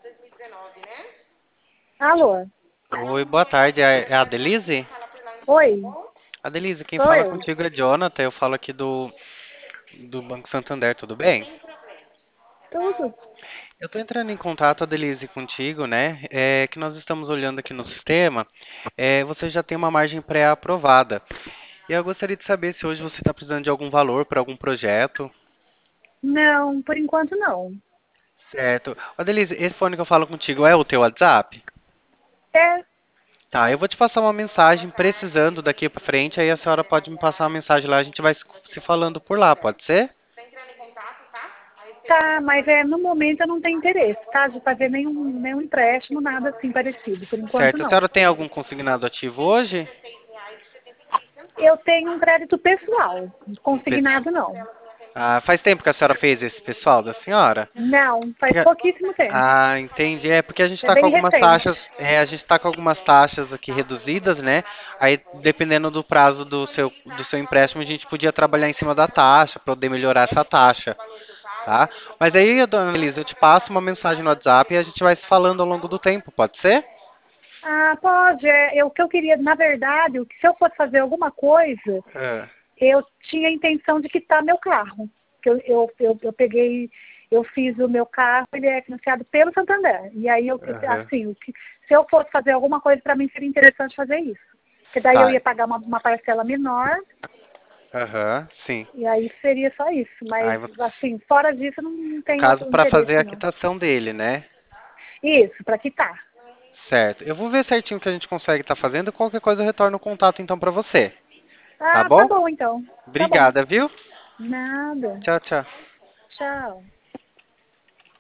Alô? Oi, boa tarde. É a Denise? Oi, Adelise, quem sou fala eu. contigo é Jonathan. Eu falo aqui do Banco Santander, tudo bem? Tudo? Eu tô entrando em contato, Adelise, contigo, né? É que nós estamos olhando aqui no sistema. Você já tem uma margem pré-aprovada. E eu gostaria de saber se hoje você está precisando de algum valor para algum projeto. Não, por enquanto não. Certo. Adelise, esse fone que eu falo contigo é o teu WhatsApp? É, Tá, eu vou te passar uma mensagem precisando daqui para frente, aí a senhora pode me passar uma mensagem lá, a gente vai se falando por lá, pode ser? tá, mas no momento eu não tenho interesse, tá? De fazer nenhum empréstimo, nada assim parecido. Por enquanto Certo. A não. senhora tem algum consignado ativo hoje? Eu tenho um crédito pessoal, Um pes- consignado não. Ah, faz tempo que a senhora fez esse pessoal da senhora? Não, faz Porque- pouquíssimo tempo. Entendi. É porque a gente É está com bem algumas recente. taxas, a gente está com algumas taxas aqui reduzidas, né? Aí, dependendo do prazo do seu empréstimo, a gente podia trabalhar em cima da taxa, para poder melhorar essa taxa, tá? Mas aí, dona Elisa, eu te passo uma mensagem no WhatsApp e a gente vai se falando ao longo do tempo, pode ser? Ah, pode. O que eu queria, na verdade, se eu fosse fazer alguma coisa, É. eu tinha a intenção de quitar meu carro. Que eu peguei, eu fiz o meu carro, ele é financiado pelo Santander. E aí, Aham. se eu fosse fazer alguma coisa, para mim seria interessante fazer isso. Porque daí eu Tá. ia pagar uma parcela menor, Aham, sim. e aí seria só isso. Mas, Aí, assim, fora disso, eu não no tenho caso, outro para fazer interesse, a não. quitação dele, né? Isso, para quitar. Certo. Eu vou ver certinho o que a gente consegue estar fazendo. Qualquer coisa eu retorno o contato então para você. Tá Ah, tá bom? bom então. Tá bom. Obrigada, viu? Nada. Tchau, tchau. Tchau.